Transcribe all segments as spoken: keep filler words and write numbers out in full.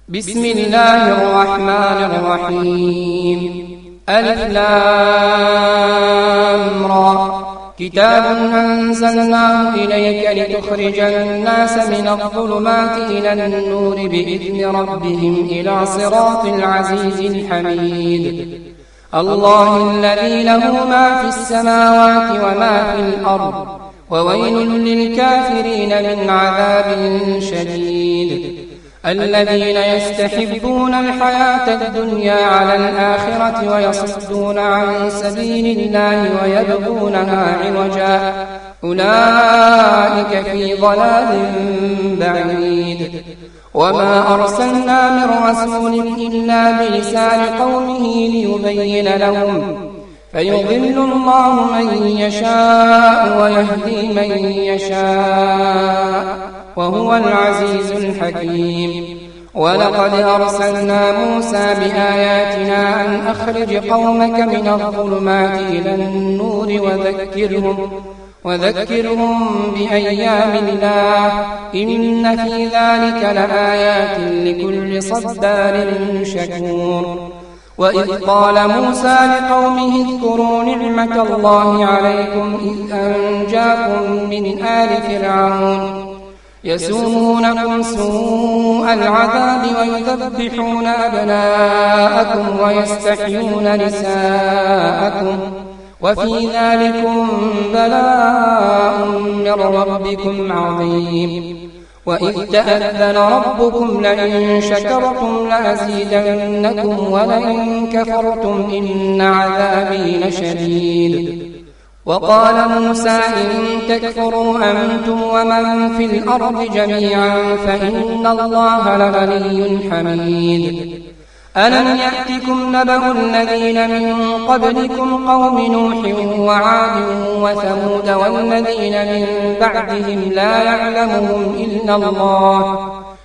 بسم الله الرحمن الرحيم. ألف لام را. كتاب أنزلناه إليك لتخرج الناس من الظلمات إلى النور بإذن ربهم إلى صراط العزيز الحميد. الله الذي له ما في السماوات وما في الأرض، وويل للكافرين من عذاب شديد. الذين يستحبون الحياة الدنيا على الآخرة ويصدون عن سبيل الله ويبغونها عوجا، أولئك في ضلال بعيد. وما أرسلنا من رسول إلا بلسان قومه ليبين لهم، فيضل الله من يشاء ويهدي من يشاء، وهو العزيز الحكيم. ولقد أرسلنا موسى بآياتنا أن أخرج قومك من الظلمات إلى النور وذكرهم, وذكرهم بأيام الله، إن في ذلك لآيات لكل صبار شكور. وإذ قال موسى لقومه اذكروا نعمة الله عليكم إذ أنجاكم من آل فرعون يسومونكم سوء العذاب ويذبحون أبناءكم ويستحيون نساءكم، وفي ذلكم بلاء من ربكم عظيم. وإذ تأذن ربكم لئن شكرتم لأزيدنكم ولئن كفرتم إن عذابي لشديد. وقال موسى إن تكفروا أنتم ومن في الأرض جميعا فإن الله لغني حميد. ألم يأتكم نبأ الذين من قبلكم قوم نوح وعاد وثمود والذين من بعدهم لا يعلمهم إلا الله،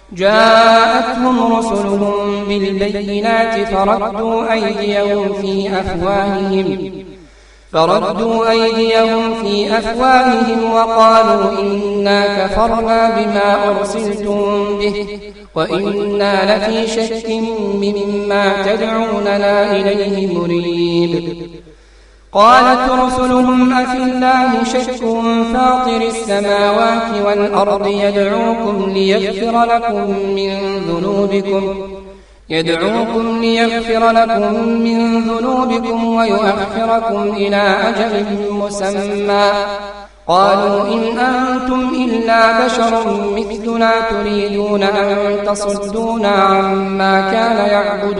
جاءتهم رسلهم بالبينات فردوا أيديهم في أفواههم فردوا أيديهم في أفواههم وقالوا إنا كفرنا بما أرسلتم به وإنا لفي شك مما تدعوننا إليه مريب. قالت رسلهم أفي الله شك فاطر السماوات والأرض يدعوكم ليغفر لكم من ذنوبكم يدعوكم ليغفر لكم من ذنوبكم ويؤخركم إلى أجل مسمى. قالوا إن أنتم إلا بشر مثلنا تريدون أن تصدونا عما كان يعبد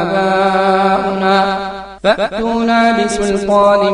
آباؤنا فأتونا بسلطان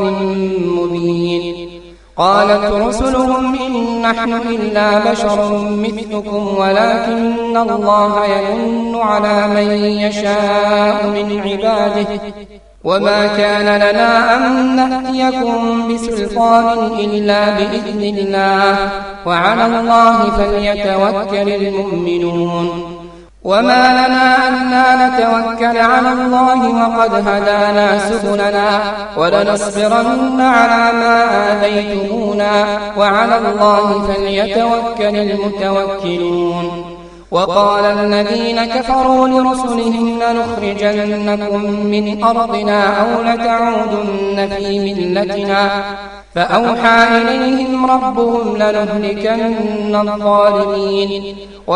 مبين. قالت رسلهم إن نحن إلا بشر مثلكم ولكن الله يمن على من يشاء من عباده، وما كان لنا أن نأتيكم بسلطان إلا بإذن الله، وعلى الله فليتوكل المؤمنون. وما لنا ألا نتوكل على الله وقد هدانا سبلنا ولنصبرن على ما آذيتمونا، وعلى الله فليتوكل المتوكلون. وقال الذين كفروا لرسلهم لنخرجنكم من أرضنا أو لتعودن في ملتنا، فأوحى إليهم ربهم لنهلكن الظالمين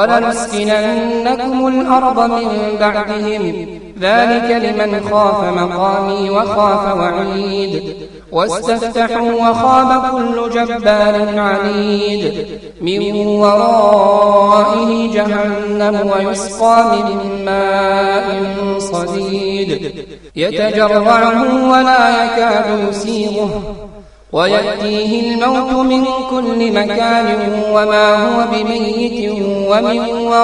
ولنسكننكم الأرض من بعدهم، ذلك لمن خاف مقامي وخاف وعيد. واستفتحوا وخاب كل جبار عنيد، من ورائه جهنم ويسقى من ماء صديد يتجرعه ولا يكاد يسيغه، ويأتيه الموت من كل مكان وما هو بميت ومن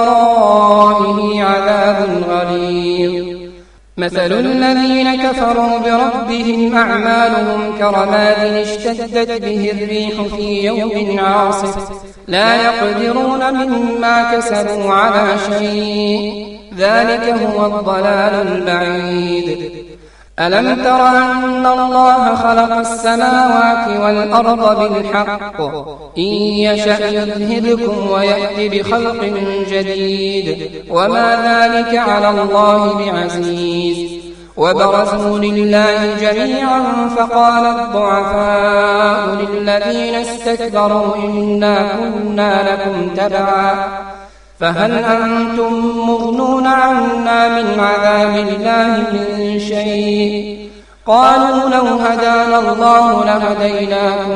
ورائه عذاب غليظ. مثل الذين كفروا بربهم أعمالهم كرماد اشتدت به الريح في يوم عاصف لا يقدرون مما كسبوا على شيء، ذلك هو الضلال البعيد. ألم تر أن الله خلق السماوات والأرض بالحق إن يشأ يذهبكم ويأتي بخلق جديد وما ذلك على الله بعزيز وبرزوا لله جميعا فقال الضعفاء للذين استكبروا إنا كنا لكم تبعا فهل أنتم مغنون عنا من عذاب الله من شيء قالوا لو هدانا الله لهديناكم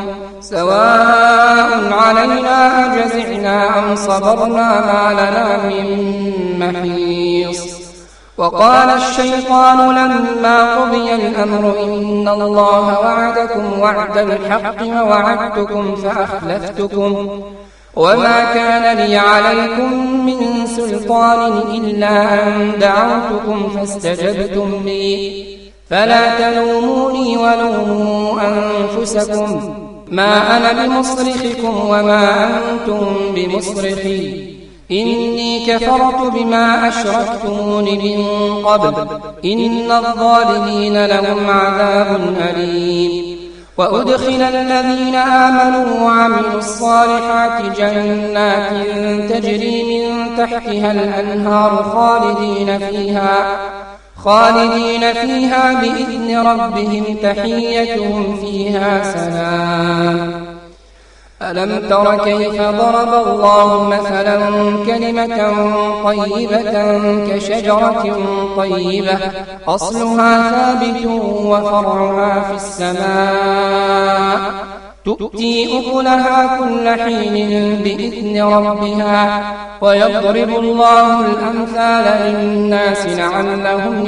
سواء علينا أجزعنا أم صبرنا ما لنا من محيص وقال الشيطان لما قضي الأمر إن الله وعدكم وعد الحق ووعدتكم فأخلفتكم وما كان لي عليكم من سلطان إلا أن دعوتكم فاستجبتم لي فلا تلوموني ولوموا أنفسكم ما أنا بمصرخكم وما أنتم بمصرخي إني كفرت بما أشركتمون من قبل إن الظالمين لهم عذاب أليم وأدخل الذين آمنوا وعملوا الصالحات جنات تجري من تحتها الأنهار خالدين فيها خالدين فيها بإذن ربهم تحيتهم فيها سلام ألم تر كيف ضرب الله مثلا كلمة طيبة كشجرة طيبة أصلها ثابت وفرعها في السماء تؤتي أكلها كل حين بإذن ربها ويضرب الله الأمثال للناس لعلهم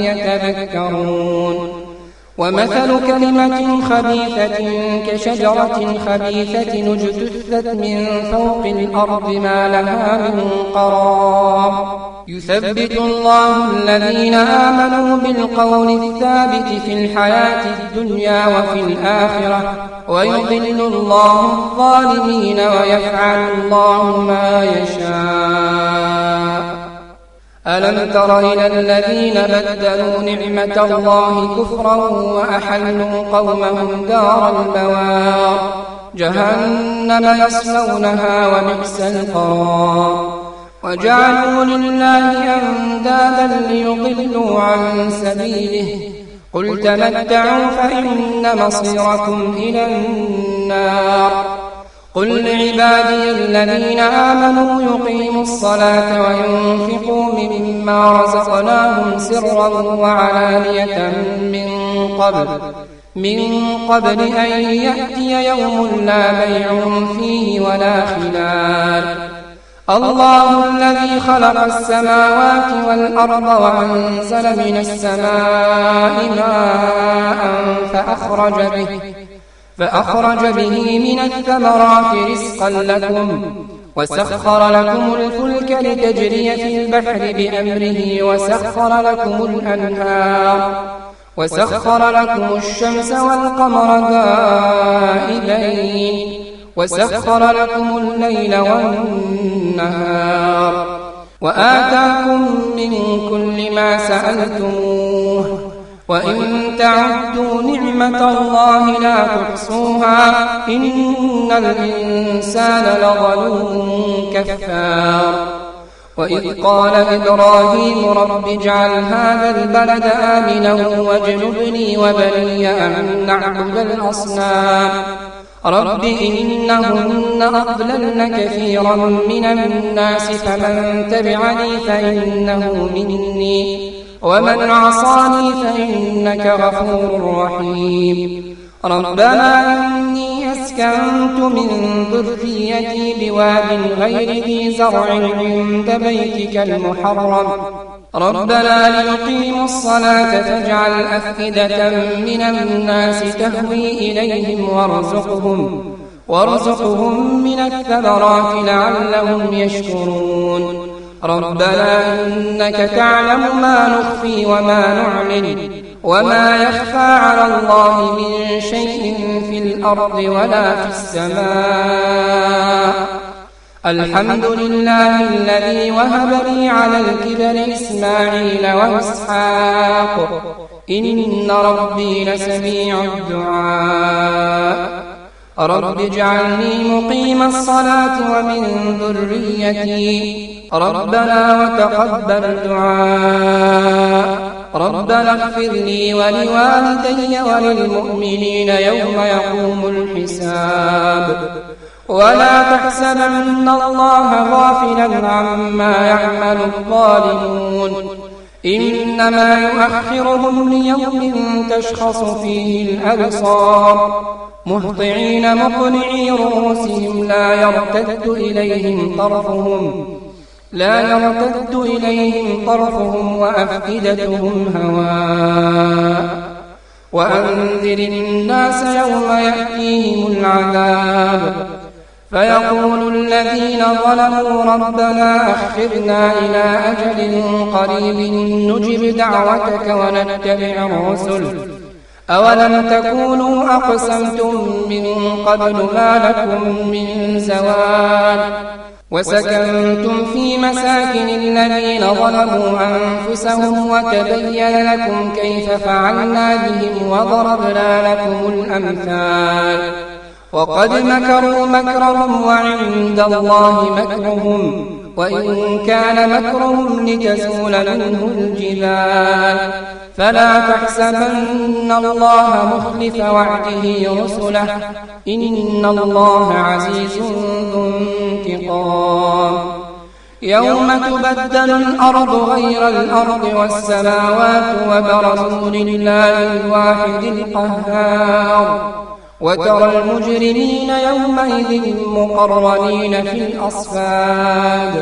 يتذكرون ومثل كلمة خبيثة كشجرة خبيثة اجتثت من فوق الأرض ما لها من قرار يثبت الله الذين آمنوا بالقول الثابت في الحياة الدنيا وفي الآخرة ويضل الله الظالمين ويفعل الله ما يشاء ألم تر إلى الذين بدلوا نعمة الله كفرا وأحلوا قومهم دار البوار جهنم يصلونها وبئس القرار وجعلوا لله أندادا ليضلوا عن سبيله قل تمتعوا فإن مصيركم إلى النار قل لعبادي الذين آمنوا يقيموا الصلاة وينفقوا مما رزقناهم سرا وعلانية من قبل من قبل أن يأتي يوم لا بيع فيه ولا خلال الله الذي خلق السماوات والأرض وأنزل من السماء ماء فأخرج به فأخرج به من الثمرات رزقا لكم وسخر لكم الفلك لتجري في البحر بأمره وسخر لكم الأنهار وسخر لكم الشمس والقمر دائبين وسخر لكم الليل والنهار وآتاكم من كل ما سألتموه وإن تعدوا نعمة الله لا تحصوها إن الإنسان لظلوم كفار وإذ قال إبراهيم رب اجعل هذا البلد آمنا واجنبني وبني أن نعبد الأصنام رب إنهن أضللن كثيرا من الناس فمن تبعني فإنه مني ومن عصاني فإنك غفور رحيم ربنا إني أسكنت من ذريتي بواد غير ذي زرع عند بيتك المحرم ربنا ليقيموا الصلاة فاجعل أفئدة من الناس تهوي إليهم وارزقهم وارزقهم من الثمرات لعلهم يشكرون ربنا إنك تعلم ما نخفي وما نعلن وما يخفى على الله من شيء في الأرض ولا في السماء الحمد لله الذي وهب لي على الكبر إسماعيل وإسحاق إن ربي لسميع الدعاء رب اجعلني مقيم الصلاة ومن ذريتي ربنا وتقبل دعاء ربنا اغفر لي ولوالدي وللمؤمنين يوم يقوم الحساب ولا تحسبن الله غافلا عما يعمل الظالمون إنما يؤخرهم ليوم تشخص فيه الأبصار مهطعين مقنعي رؤوسهم لا يرتد إليهم طرفهم لا يرتد إليهم طرفهم وأفئدتهم هواء وأنذر الناس يوم يأتيهم العذاب فيقول الذين ظلموا ربنا أخرنا إلى أجل قريب نجب دعوتك ونتبع الرسل أولم تكونوا أقسمتم من قبل ما لكم من زوال وسكنتم في مساكن الذين ظلموا أنفسهم وتبين لكم كيف فعلنا بهم وضربنا لكم الأمثال وقد مكروا مكرهم وعند الله مكرهم وإن كان مكرهم لتزول منه الجبال فلا تحسبن الله مخلف وعده رسله إن الله عزيز ذو انتقام يوم تبدل الأرض غير الأرض والسماوات وبرزوا لله الواحد القهار وترى المجرمين يومئذ مقرنين في الأصفاد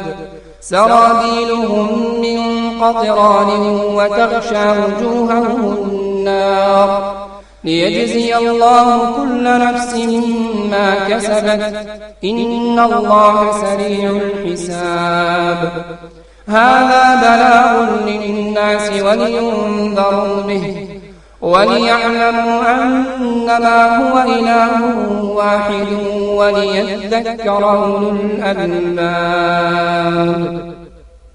سرابيلهم من قطران وتغشى وجوههم النار ليجزي الله كل نفس ما كسبت إن الله سريع الحساب هذا بلاغ للناس ولينذروا به وليعلموا أنما هو إله واحد وليذكر أولو الألباب.